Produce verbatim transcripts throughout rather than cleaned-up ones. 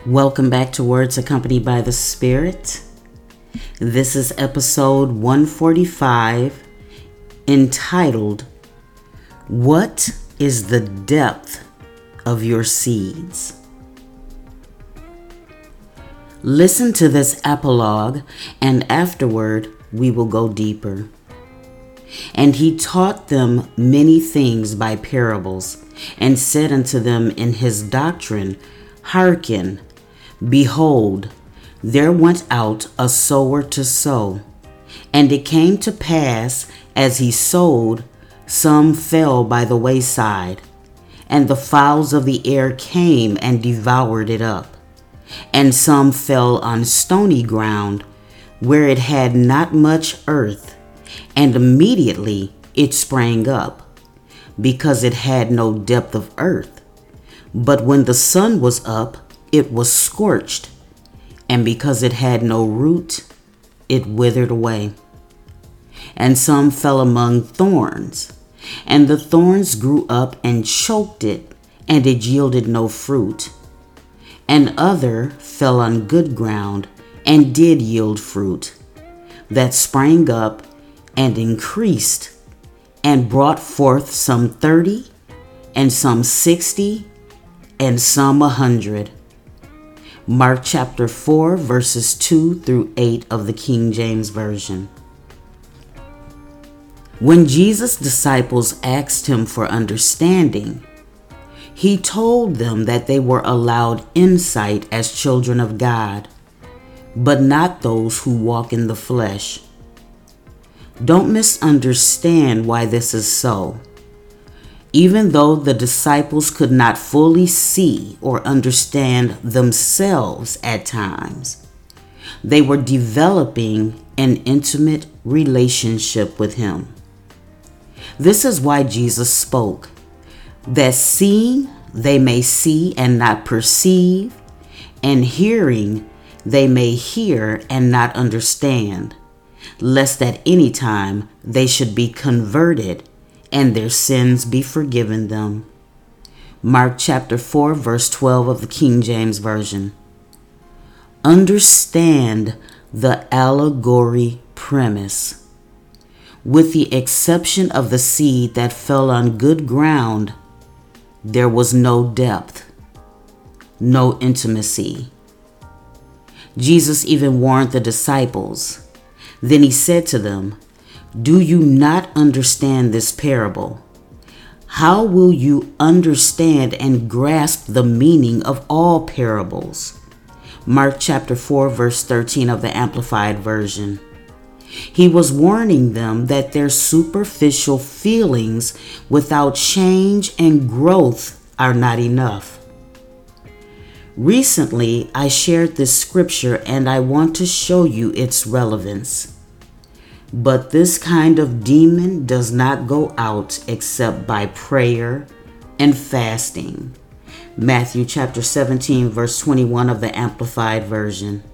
Welcome back to Words Accompanied by the Spirit. This is episode one forty-five, entitled, What is the Depth of Your Seeds? Listen to this epilogue, and afterward we will go deeper. And he taught them many things by parables, and said unto them in his doctrine, Hearken, behold, there went out a sower to sow. And it came to pass, as he sowed, some fell by the wayside, and the fowls of the air came and devoured it up. And some fell on stony ground, where it had not much earth, and immediately it sprang up, because it had no depth of earth. But when the sun was up, it was scorched, and because it had no root, it withered away. And some fell among thorns, and the thorns grew up and choked it, and it yielded no fruit. And other fell on good ground, and did yield fruit, that sprang up and increased, and brought forth some thirty, and some sixty, and some a hundred. Mark chapter four, verses two through eight of the King James Version. When Jesus' disciples asked him for understanding, he told them that they were allowed insight as children of God, but not those who walk in the flesh. Don't misunderstand why this is so. Even though the disciples could not fully see or understand themselves at times, they were developing an intimate relationship with him. This is why Jesus spoke, that seeing they may see and not perceive, and hearing they may hear and not understand, lest at any time they should be converted and their sins be forgiven them. Mark chapter four, verse twelve of the King James Version. Understand the allegory premise. With the exception of the seed that fell on good ground, there was no depth, no intimacy. Jesus even warned the disciples. Then he said to them, Do you not understand this parable? How will you understand and grasp the meaning of all parables? Mark chapter four, verse thirteen of the Amplified Version. He was warning them that their superficial feelings without change and growth are not enough. Recently, I shared this scripture and I want to show you its relevance. But this kind of demon does not go out except by prayer and fasting. Matthew chapter seventeen, verse twenty-one of the Amplified Version.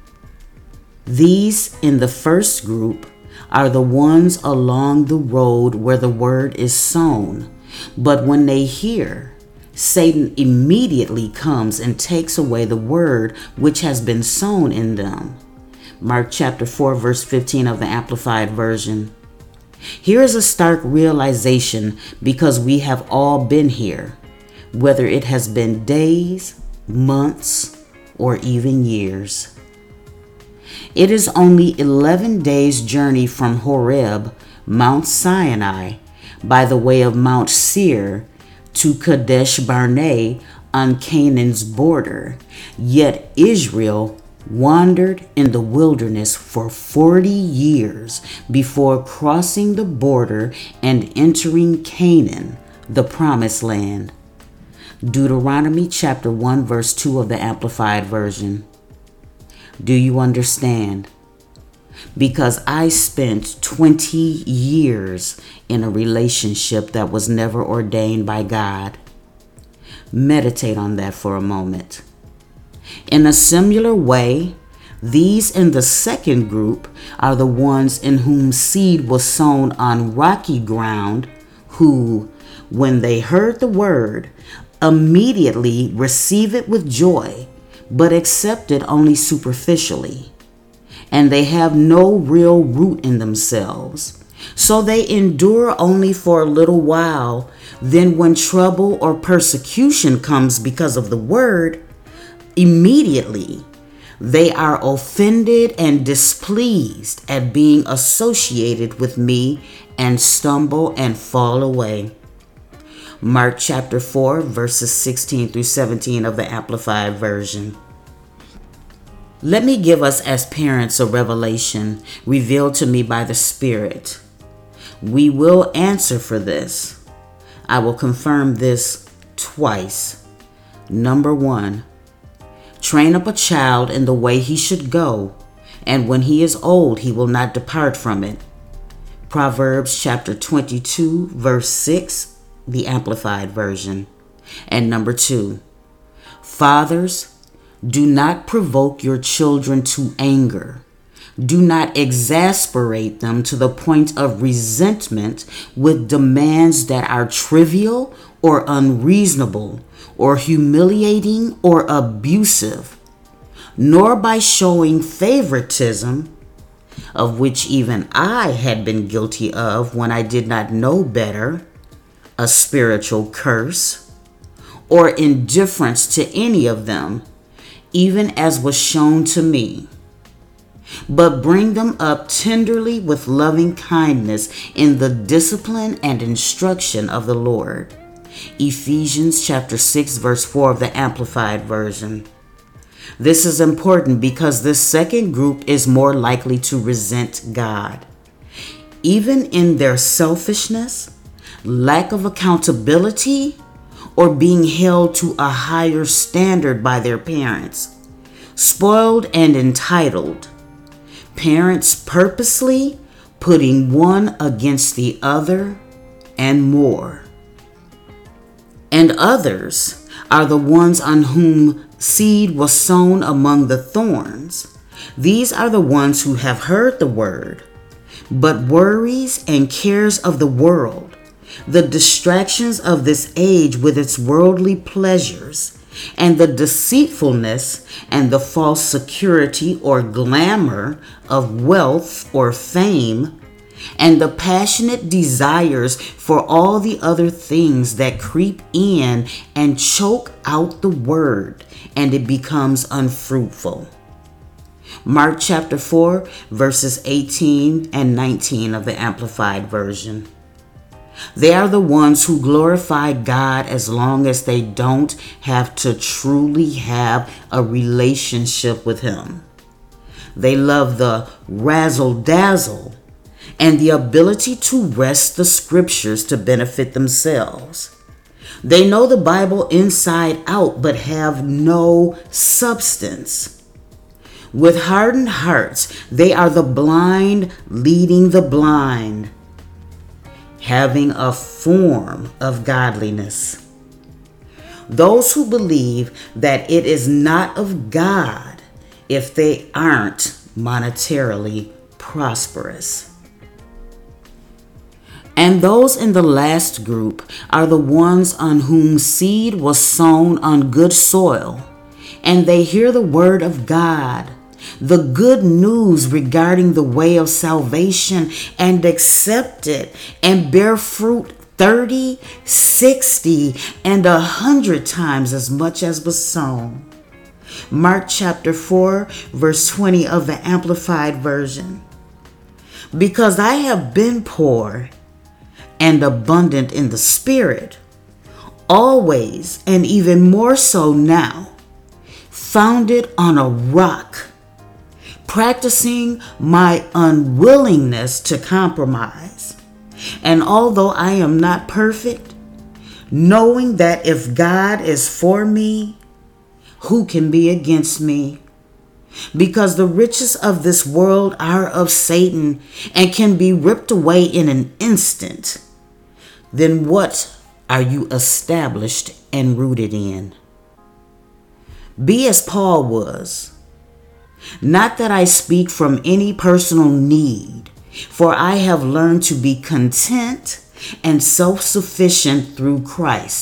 These in the first group are the ones along the road where the word is sown. But when they hear, Satan immediately comes and takes away the word which has been sown in them. Mark chapter four, verse fifteen of the Amplified Version. Here is a stark realization because we have all been here, whether it has been days, months, or even years. It is only eleven days' journey from Horeb, Mount Sinai, by the way of Mount Seir, to Kadesh Barnea on Canaan's border, yet Israel wandered in the wilderness for forty years before crossing the border and entering Canaan, the promised land. Deuteronomy chapter one, verse two of the Amplified Version. Do you understand? Because I spent twenty years in a relationship that was never ordained by God. Meditate on that for a moment. In a similar way, these in the second group are the ones in whom seed was sown on rocky ground, who, when they heard the word, immediately receive it with joy, but accept it only superficially. And they have no real root in themselves. So they endure only for a little while. Then when trouble or persecution comes because of the word, immediately they are offended and displeased at being associated with me and stumble and fall away. Mark chapter four, verses sixteen through seventeen of the Amplified Version. Let me give us as parents a revelation revealed to me by the Spirit. We will answer for this. I will confirm this twice. Number one, train up a child in the way he should go, and when he is old, he will not depart from it. Proverbs chapter twenty-two, verse six, the Amplified Version. And number two, fathers, do not provoke your children to anger. Do not exasperate them to the point of resentment with demands that are trivial or unreasonable or humiliating or abusive, nor by showing favoritism, of which even I had been guilty of when I did not know better, a spiritual curse, or indifference to any of them, even as was shown to me. But bring them up tenderly with loving kindness in the discipline and instruction of the Lord. Ephesians chapter six, verse four of the Amplified Version. This is important because this second group is more likely to resent God. Even in their selfishness, lack of accountability, or being held to a higher standard by their parents. Spoiled and entitled. Parents purposely putting one against the other and more. And others are the ones on whom seed was sown among the thorns. These are the ones who have heard the word, but worries and cares of the world, the distractions of this age with its worldly pleasures, and the deceitfulness and the false security or glamour of wealth or fame, and the passionate desires for all the other things that creep in and choke out the word, and it becomes unfruitful. Mark chapter four, verses eighteen and nineteen of the Amplified Version. They are the ones who glorify God as long as they don't have to truly have a relationship with Him. They love the razzle-dazzle and the ability to wrest the scriptures to benefit themselves. They know the Bible inside out but have no substance. With hardened hearts, they are the blind leading the blind, having a form of godliness. Those who believe that it is not of God if they aren't monetarily prosperous. And those in the last group are the ones on whom seed was sown on good soil, and they hear the word of God, the good news regarding the way of salvation, and accept it and bear fruit thirty, sixty, and a hundred times as much as was sown. Mark chapter four, verse twenty of the Amplified Version. Because I have been poor and abundant in the Spirit, always and even more so now, founded on a rock, practicing my unwillingness to compromise. And although I am not perfect, knowing that if God is for me, who can be against me? Because the riches of this world are of Satan and can be ripped away in an instant. Then what are you established and rooted in? Be as Paul was. Not that I speak from any personal need, for I have learned to be content and self-sufficient through Christ.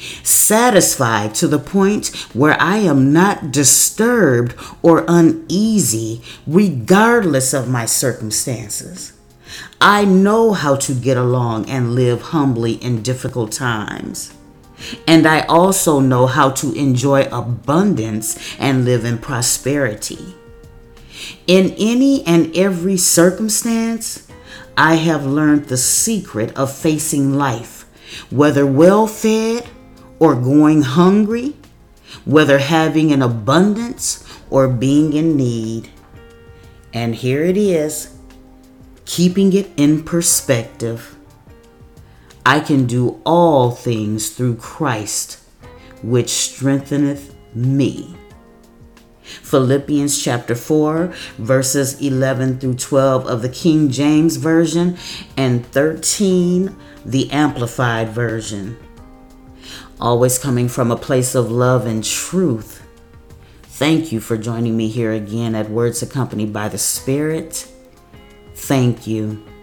satisfied to the point where I am not disturbed or uneasy regardless of my circumstances. I know how to get along and live humbly in difficult times. And I also know how to enjoy abundance and live in prosperity. In any and every circumstance, I have learned the secret of facing life, whether well-fed or going hungry, whether having an abundance or being in need. And here it is, keeping it in perspective. I can do all things through Christ, which strengtheneth me. Philippians chapter four, verses eleven through twelve of the King James Version and thirteen, the Amplified Version. Always coming from a place of love and truth. Thank you for joining me here again at Words Accompanied by the Spirit. Thank you.